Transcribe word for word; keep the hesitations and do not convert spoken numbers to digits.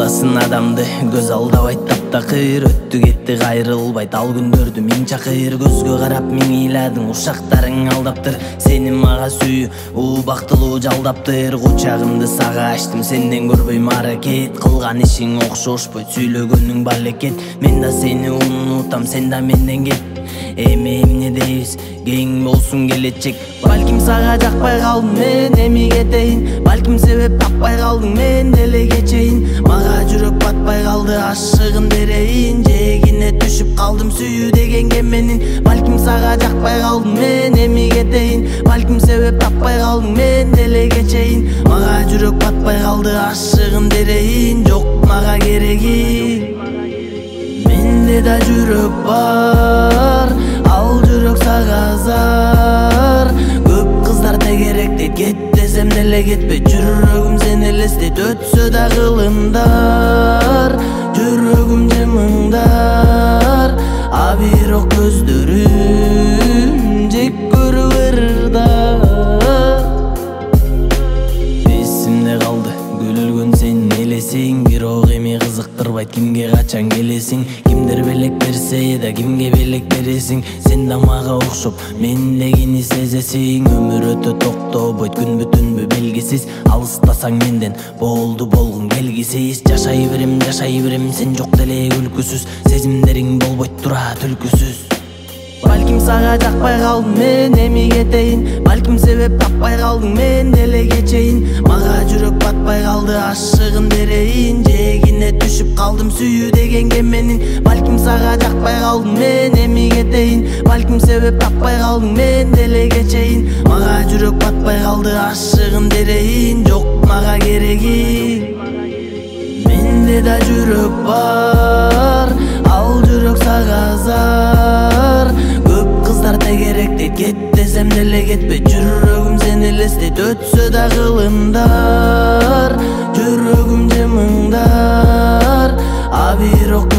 алдасың адамды көз алдабайт таптакыр, өттү кетти кайрылбайт ал күндөрдү миң чакыр. Көзгө карап миң ыйладың, ушактарың алдаптыр, сени мага сүйүү убактылуу жалдаптыр. Кучагымды сага ачтым, сенден көрбөйм аракет, кылган ишиң окшошпойт, сүйлөгөнүң балекет. Мен да сени унутам, сен да менден кет, эми эмне дейбиз, кең болсун келечек. Балким сага жакпай калдым мен, эми кетейин, балким себеп таппай калдың, мен деле кечейин. Мага жүрөк батпай калды, ашыгын берейин, жээгине түшүп калдым сүйүү деген кеменин. Балким сага жакпай калдым мен, эми кетейин, балким себеп таппай калдың, мен деле кечейин. Мага жүрөк батпай калды, ашыгын берейин, жок мага кереги. Менде да жүрөк бар, ал жүрөк сага зар. Көп кыздар тегерек дейт, кет десем деле кетпе, жүрөгүм сени элестейт, өтсө да кылымдар. Жүрөгүм жымыңдар, а бирок көздөрүм жек көрүп ырдар. Эсимде калды күлгөн сенин элесиң, бирок эми кызыктырбайт, кимге качан келесиң. Кимдер белек берсе да кимге белек бересиң, сен да мага окшоп мендегини сезесиң. Өмүр өтө токтобойт, күн бүтүнбү белгисиз, алыстасаң менден болду болгун келгисиз. Жашай берем, жашай берем, сен жок деле күлкүсүз, сезимдериң болбойт тура түлкүсүз. Балким сага жакпай калдым мен, эми кетейин, балким себеп таппай калдың, мен деле кечейин. Мага жүрөк батпай калды, ашыгын берейин, жээгине түшүп калдым сүйүү деген кеменин. Балким сага жакпай калдым мен, эми кетейин, балким себеп таппай калдың, мен деле кечейин. Мага жүрөк батпай калды, ашыгын берейин, жок мага кереги. Менде да жүрөк бар, ал жүрөк сага зар. Көп кыздар тегерек дейт, кет десем деле кетпе, жүрөгүм сени элестейт, өтсө да кылымдар. Жүрөгүм жымыңдар, а бирок